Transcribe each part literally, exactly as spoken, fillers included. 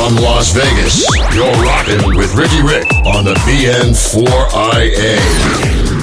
From Las Vegas, you're rocking with Ricky Rick on the B N four I A.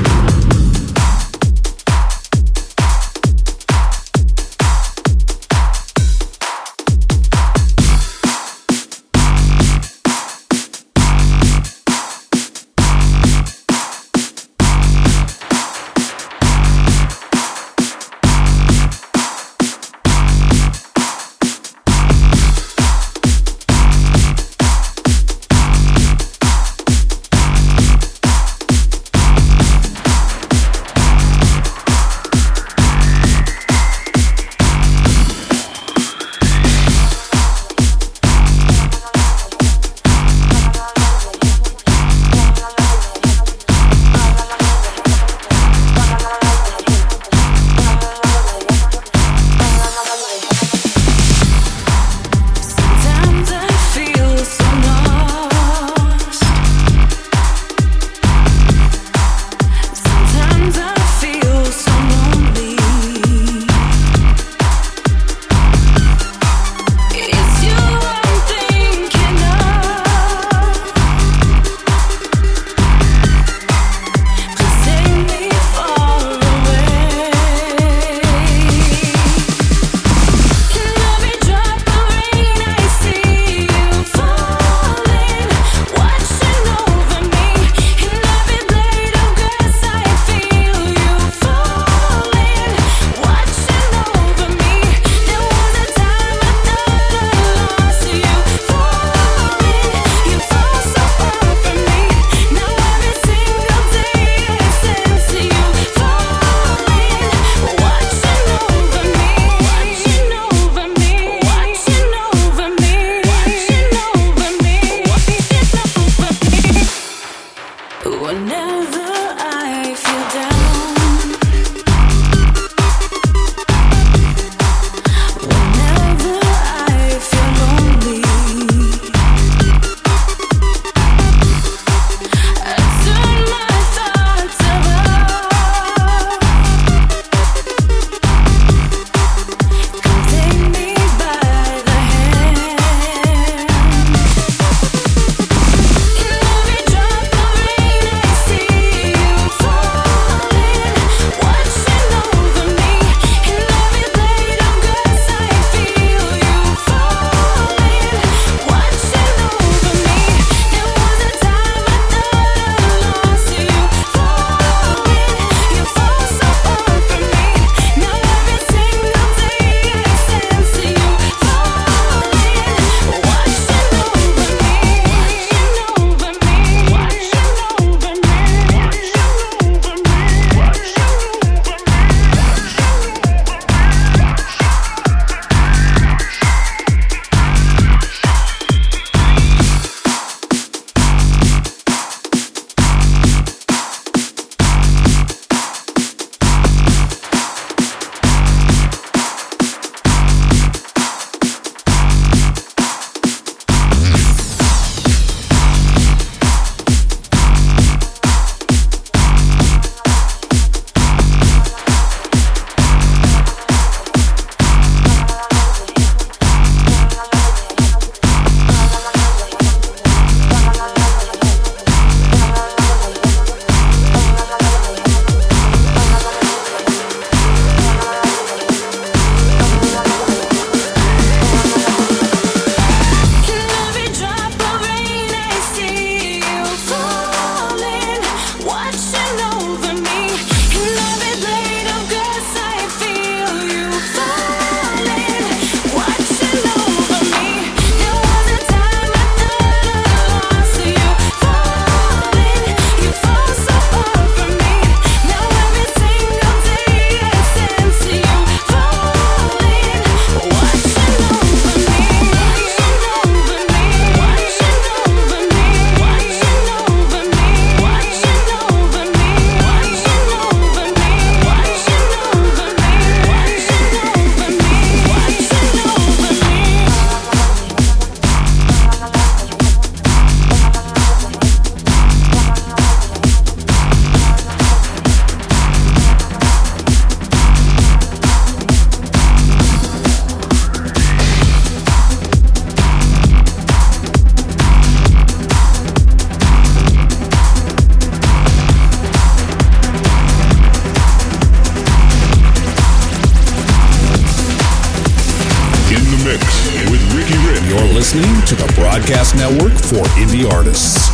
You're listening to the Broadcast Network for Indie Artists.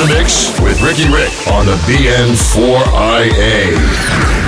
the mix with Ricky Rick on the B N four I A.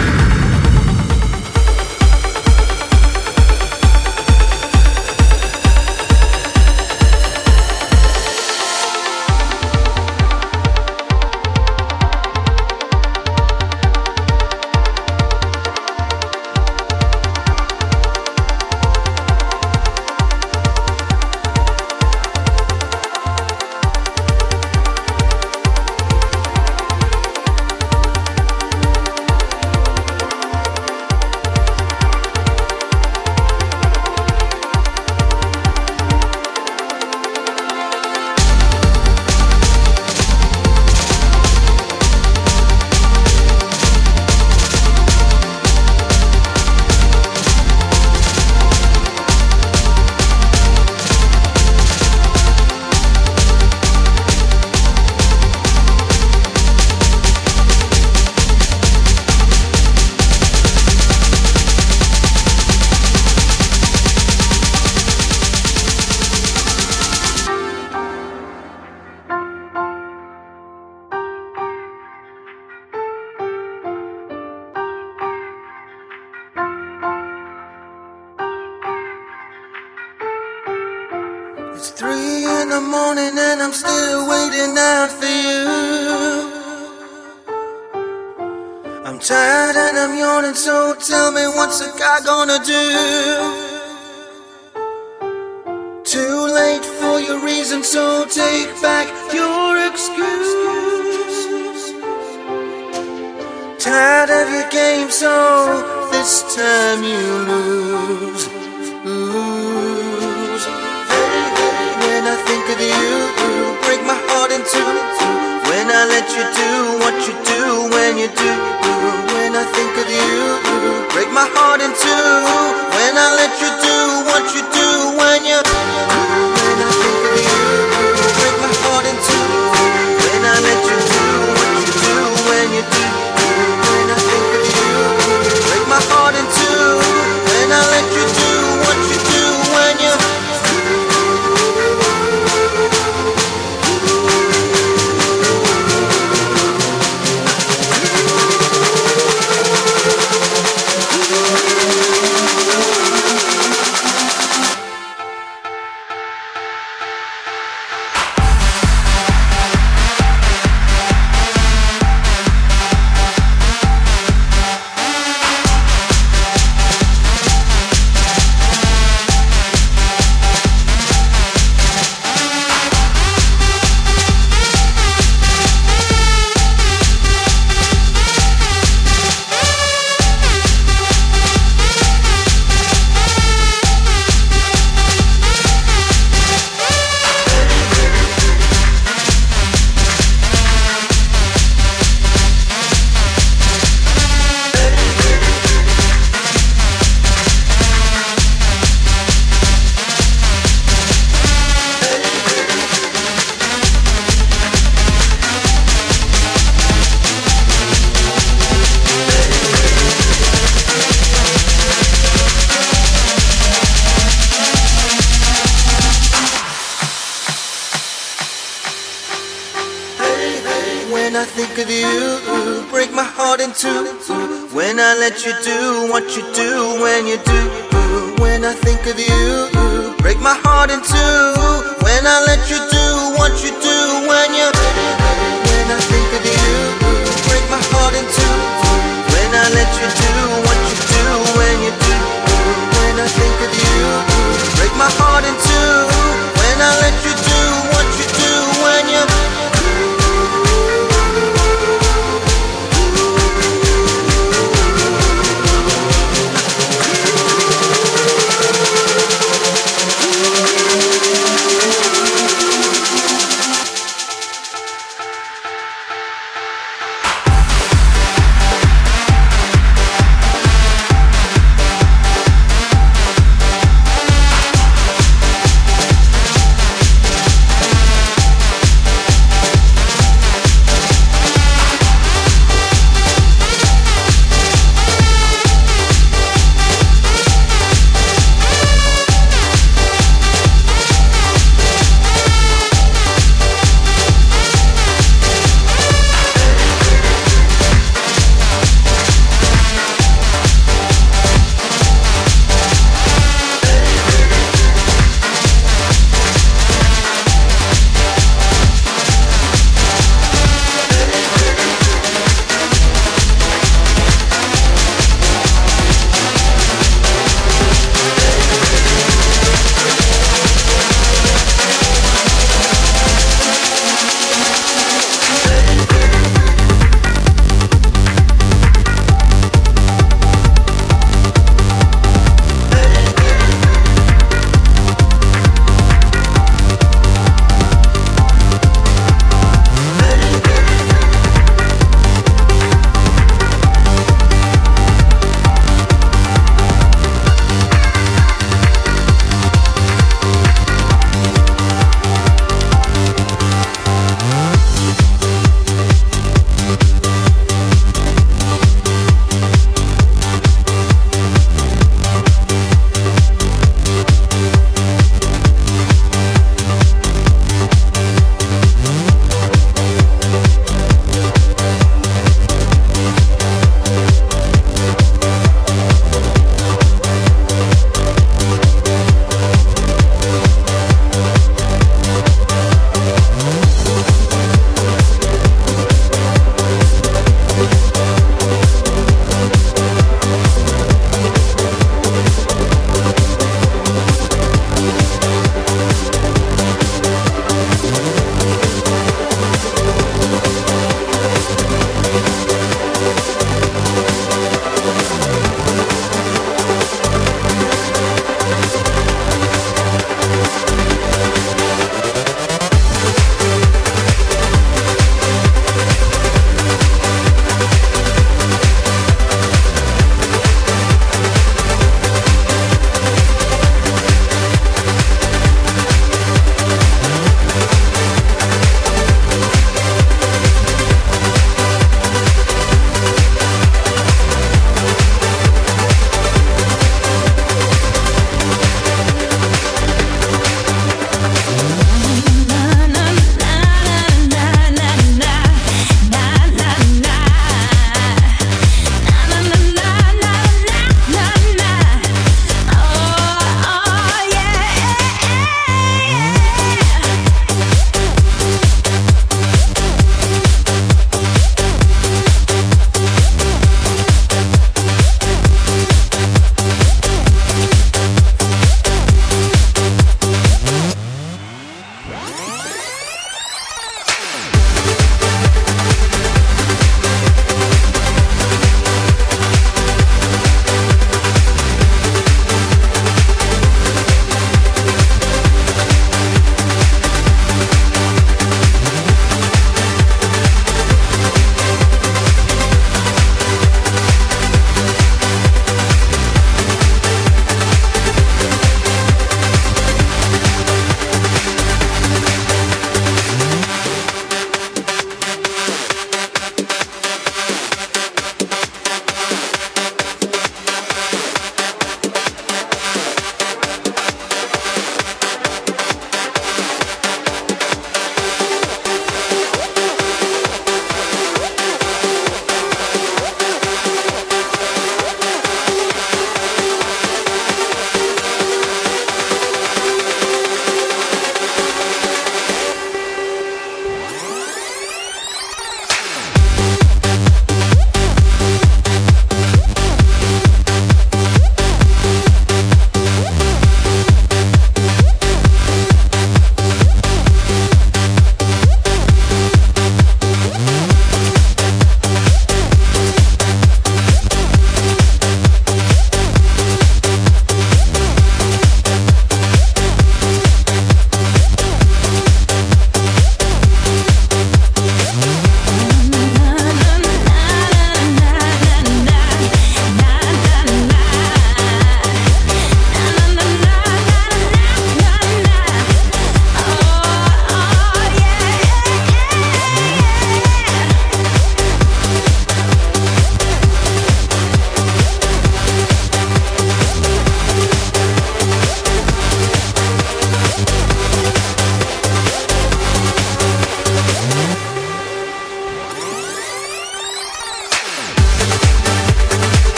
It's three in the morning and I'm still waiting out for you. I'm tired and I'm yawning, so tell me what's a guy gonna do? Too late for your reason, so take back your excuse. Tired of your game, so this time you lose. Lose. When I think of you, break my heart in two. When I let you do what you do, when you do. When I think of you, break my heart in two. When I let you do what you do, when you. When I think of you, break my heart in two. When I let you do what you do, when you do. When I think of you, break my heart in two. When I let you do what you do, when you. When I think of you, break my heart in two. When I let you do what you do, when you do. When I think of you, break my heart in two. When I let you do what you do, when you. When I think of you, break my heart in two. When I let you do what you do, when you do. When I think of you, break my heart in two. When I let you do what you do, when you.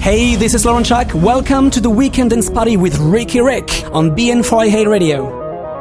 Hey, this is Lauren Chuck. Welcome to the Weekend in Spotty with Ricky Rick on B N four I A Radio.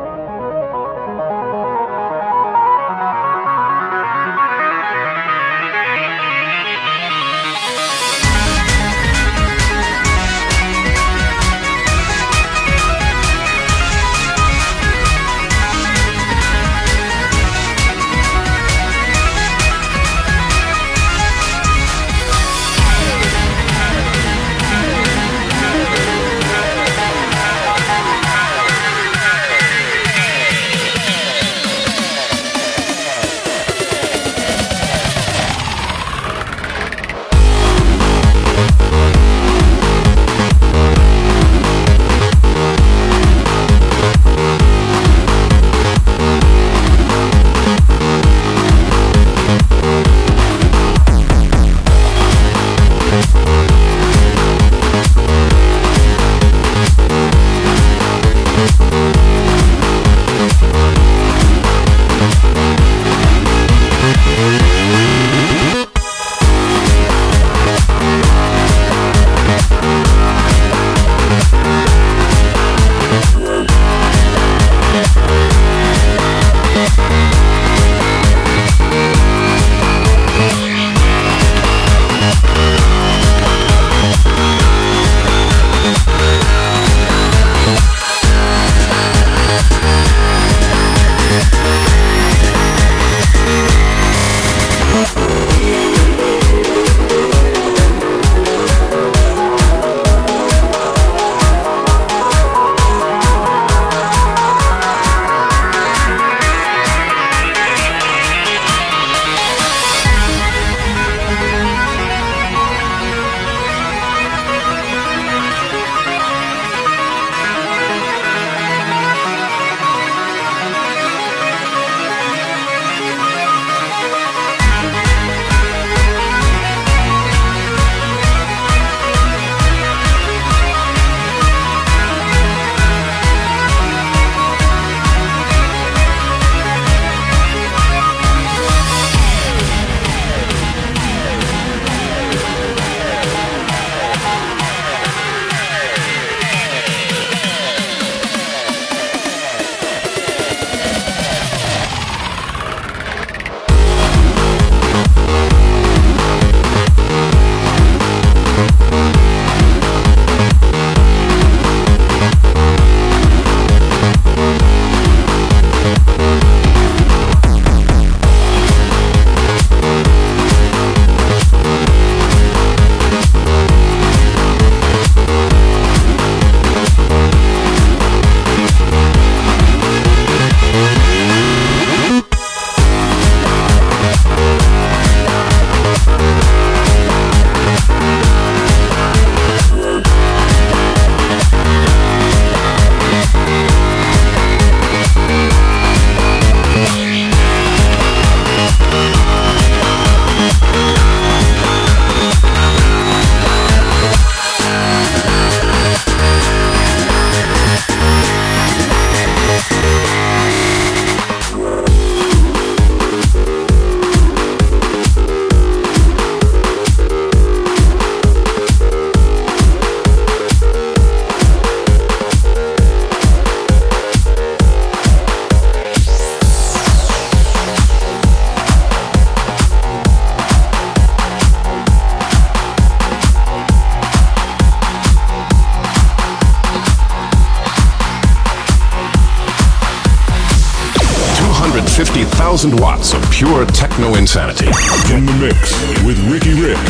fifty thousand watts of pure techno insanity. In the mix with Ricky Rick.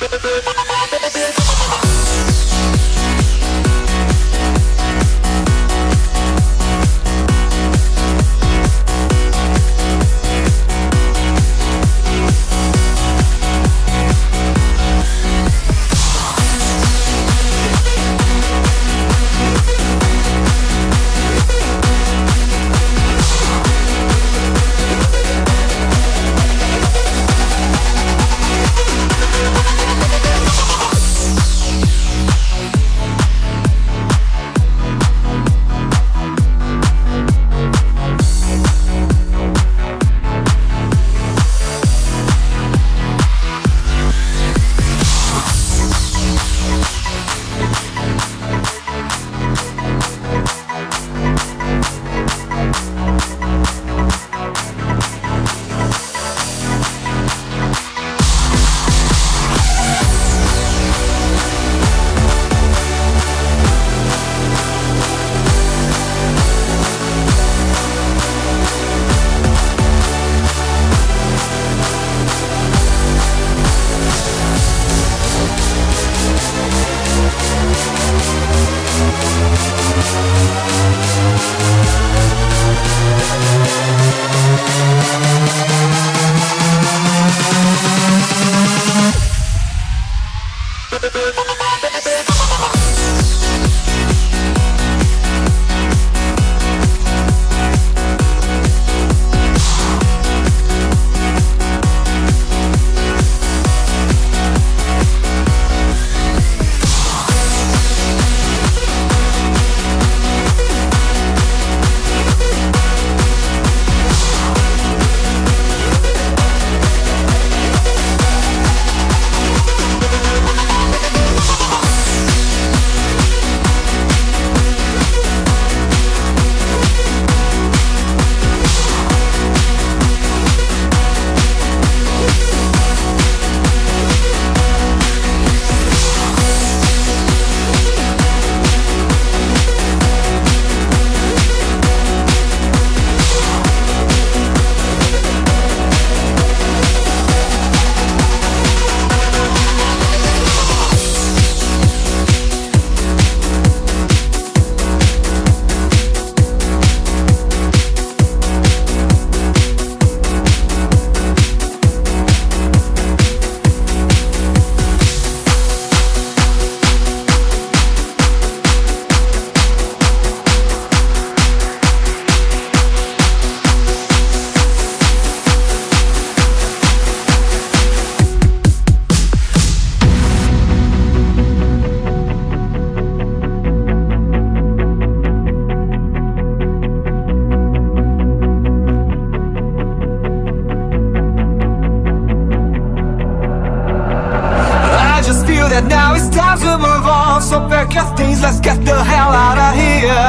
So pack your things, let's get the hell out of here.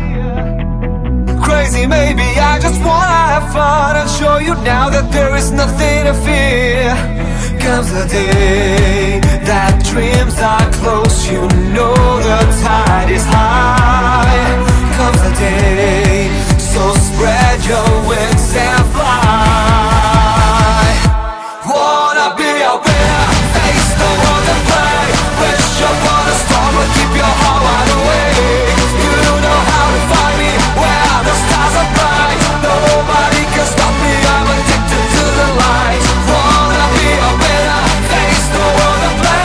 Crazy, maybe I just wanna have fun and show you now that there is nothing to fear. Comes the day that dreams are close, you know the tide is high. Comes the day, so spread your wings and fly. Wanna be a winner, face the world and play. Wish upon a star, but keep your heart wide awake. You know how to find me where the stars are bright. Nobody can stop me, I'm addicted to the light. Wanna be a winner, face the world and play.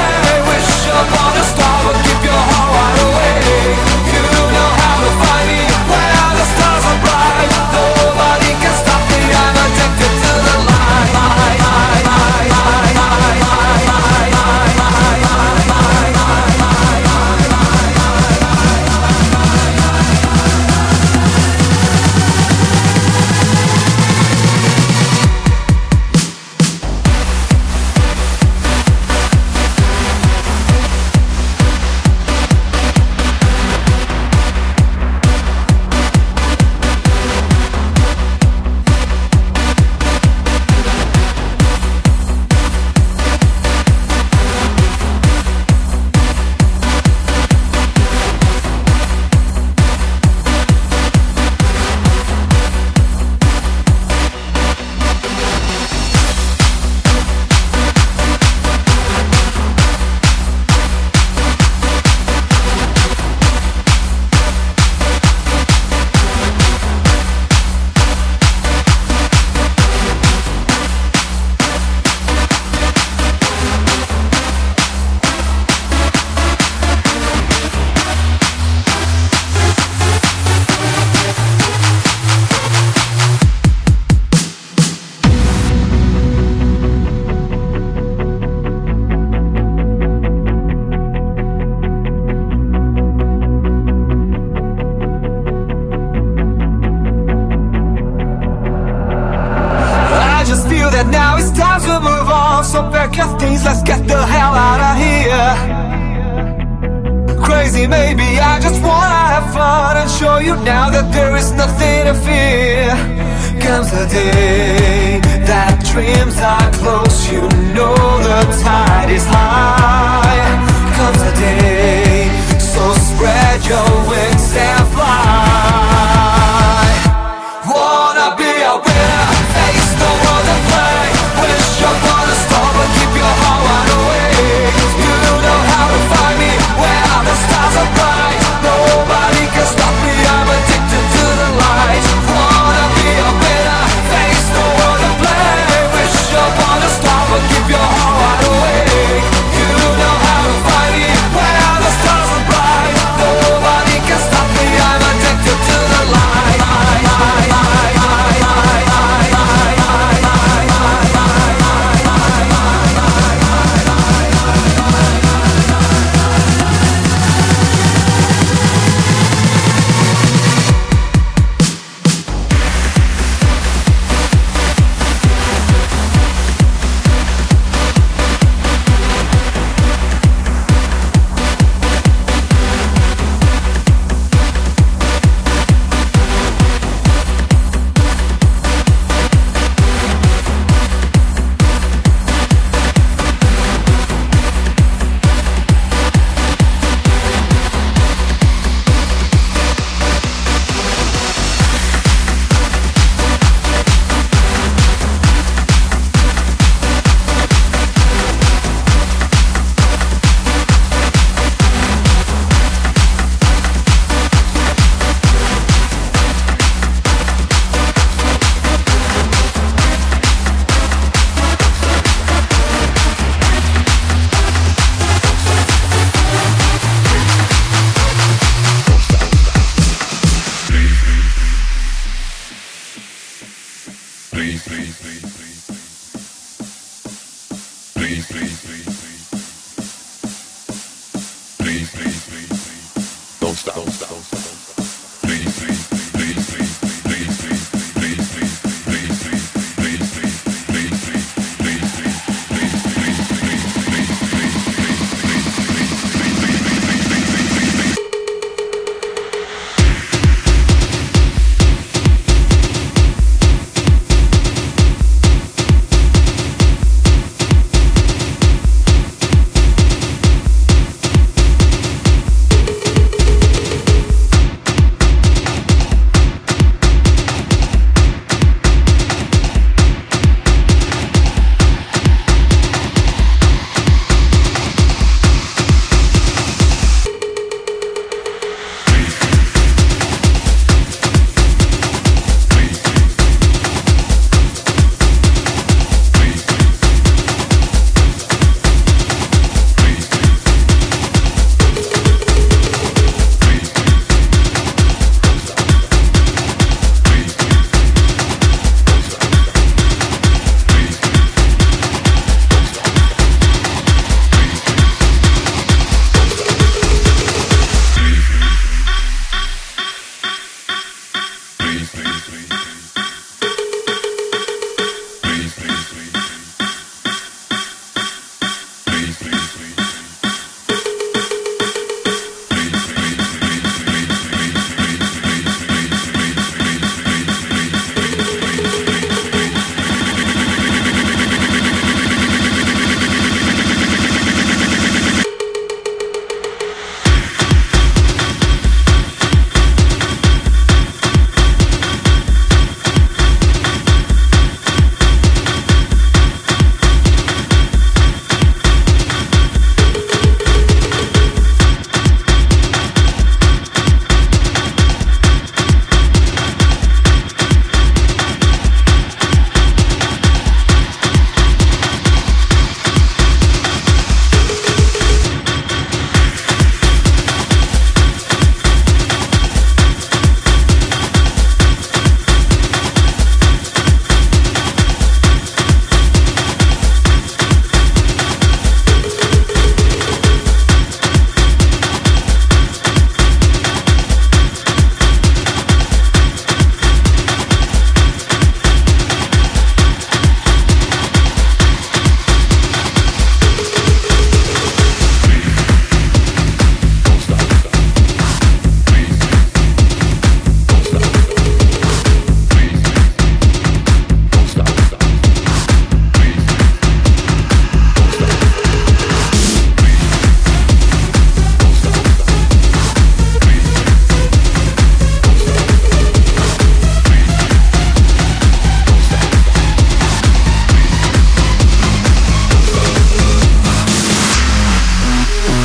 me. Maybe I just wanna have fun and show you now that there is nothing to fear. Comes the day that dreams are close, you know the tide is high. Comes the day, so spread your wings and fly. Wanna be a winner, face the world and play. Wish upon a star but keep your heart wide awake. You know how to find me where the stars are bright. Nobody can stop me, I'm addicted to the light. Wanna be a winner, face the world and play. Wish upon a star but keep your heart wide awake. You know how to find me where the stars are bright. Nobody can stop me, I'm addicted to the light.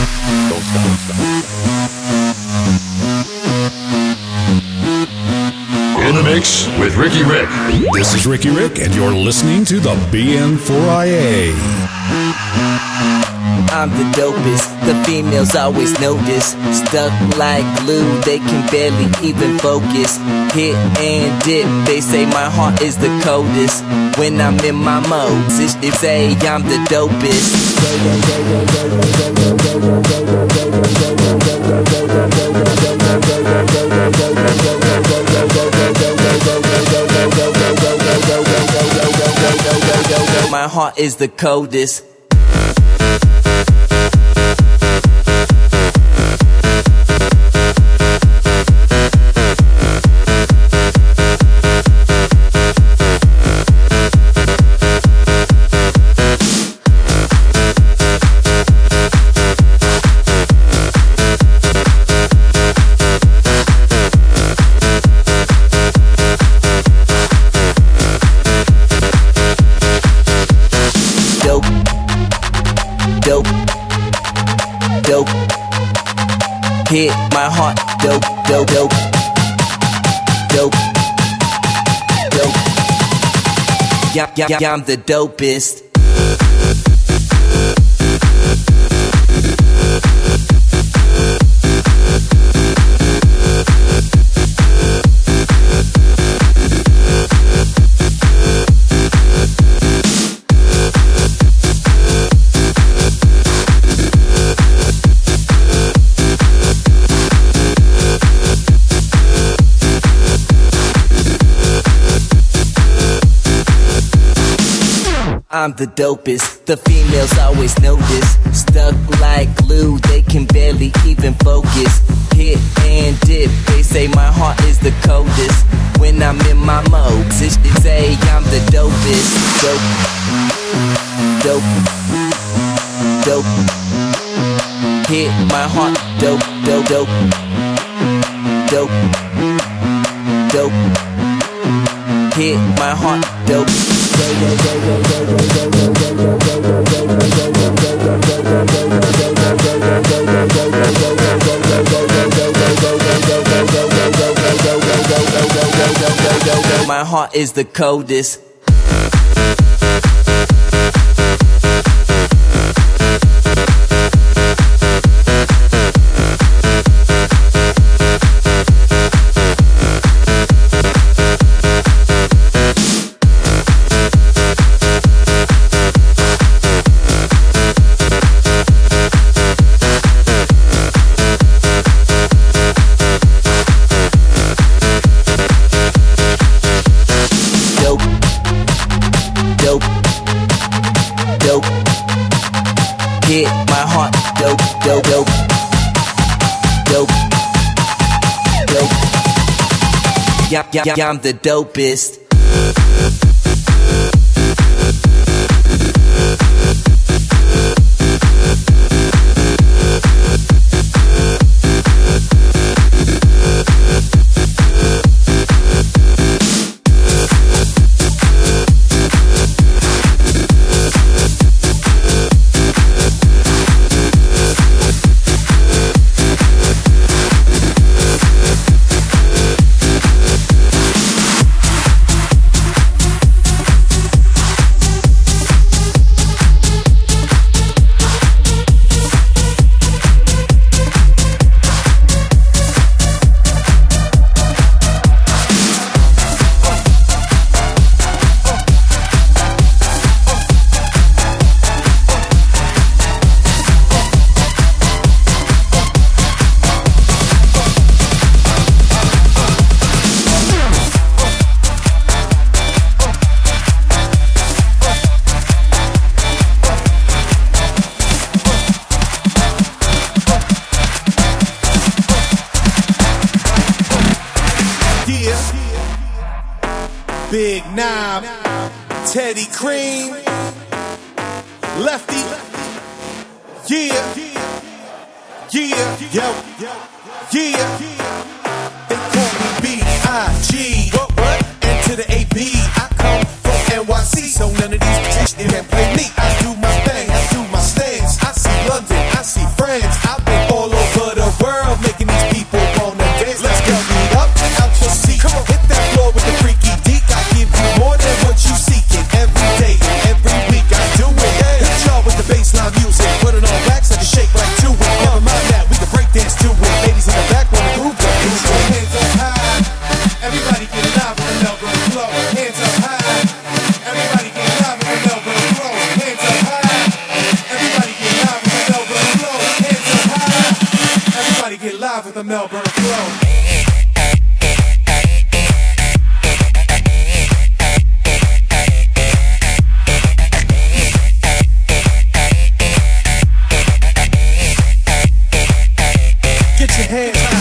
Don't stop. Don't stop. In the mix with Ricky Rick. This is Ricky Rick, and you're listening to the B N four I A. I'm the dopest, the females always notice. Stuck like glue, they can barely even focus. Hit and dip, they say my heart is the coldest. When I'm in my mode, they say I'm the dopest. My heart is the coldest. Hit my heart, dope, dope, dope, dope, dope. Yeah, yeah, yeah, I'm the dopest. I'm the dopest, the females always notice. Stuck like glue, they can barely even focus. Hit and dip, they say my heart is the coldest. When I'm in my mode, they say I'm the dopest. Dope, dope, dope. Hit my heart, dope, dope, dope, dope, dope. Hit my heart, dope. My heart is the coldest. Hit my heart, dope, dope, dope, dope, dope. Yeah, yeah, yeah, I'm the dopest. Big Knob, Teddy Cream, Lefty, yeah, yeah, yo, yeah. They call me B I G, and to the A B, I come from N Y C, so none of these bitches can play me. I do my thing, I do my stance. I see London, I see France. get live with the Melbourne flow. Get your hands high.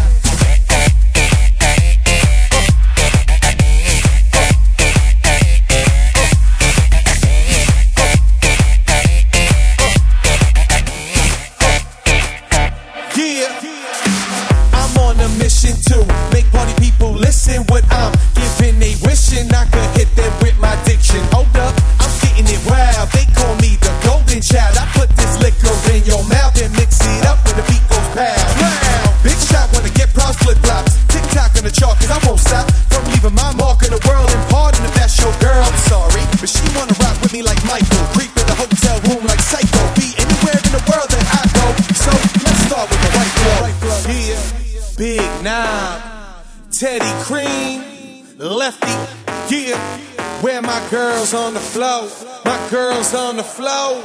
Yeah, I'm on a mission to make party people listen. What I'm giving, they wishing I could hit them with my diction. Hold up, I'm getting it wild. They call me the golden child. I put this liquor in your mouth and mix it up when the beat goes pow. Wow, big shot wanna get proud flip flops. Tick tock on the chalk, cause I won't stop from leaving my mark in the world. And pardon if that's your girl, I'm sorry, but she wanna rock with me like Michael. Creep in the hotel room like Psycho. Be anywhere in the world that I go. So let's start with the right flow. Yeah, Big Knob, Teddy Cream, Lefty. Yeah, where my girls on the flow, my girls on the flow.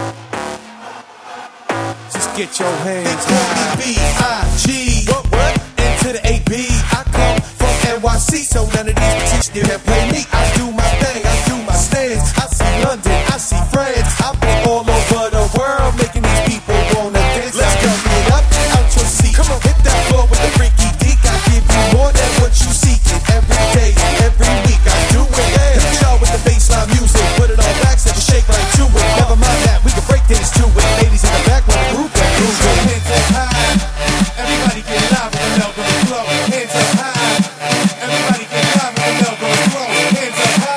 Just get your hands high. They call me B I G, what, what? Into the A B. I come from N Y C, so none of these bitches can play me. I do my thing, I do my stance. I see London, I see France. I've been all over the world, making these people wanna dance. Let's go, get up out your seat. Come on, hit that floor with the freaky deek. I give you more than what you seeking. Every day, every week, I do it. Hit the show with the bassline music. Put it on back, set the shake right to it. Never mind that, we can break dance to it. Ladies in the back, want to group that groove. Hands up high, everybody get live with the Melbourne flow. Hands up high, everybody get live with the Melbourne flow. Hands up high.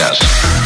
test.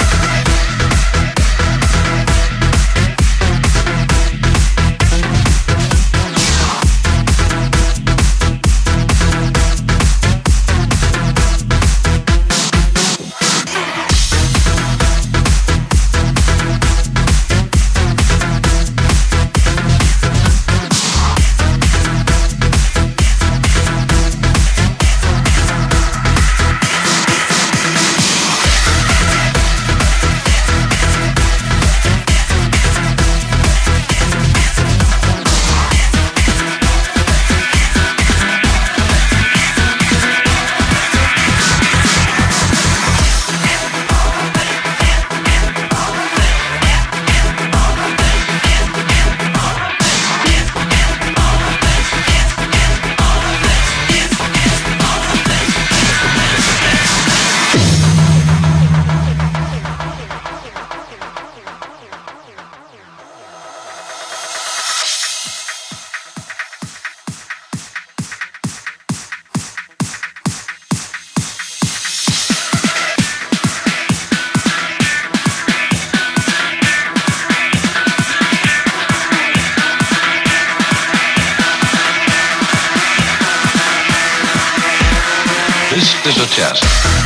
This is a test.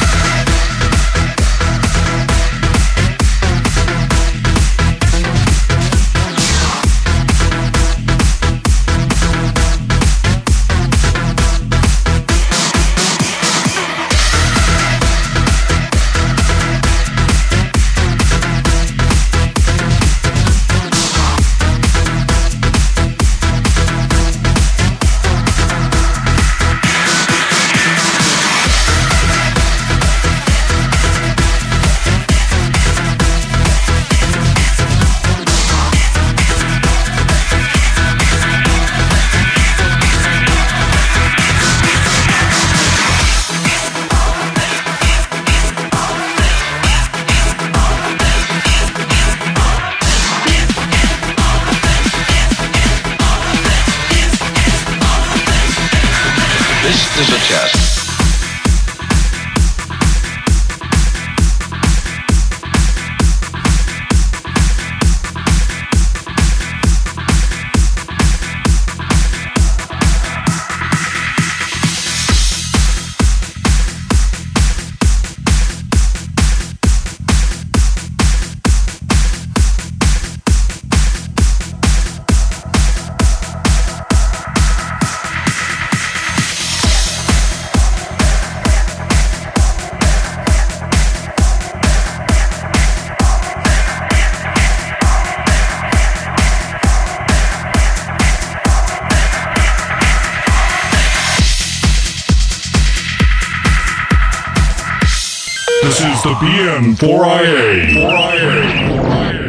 This is a test. This is the B N four I A.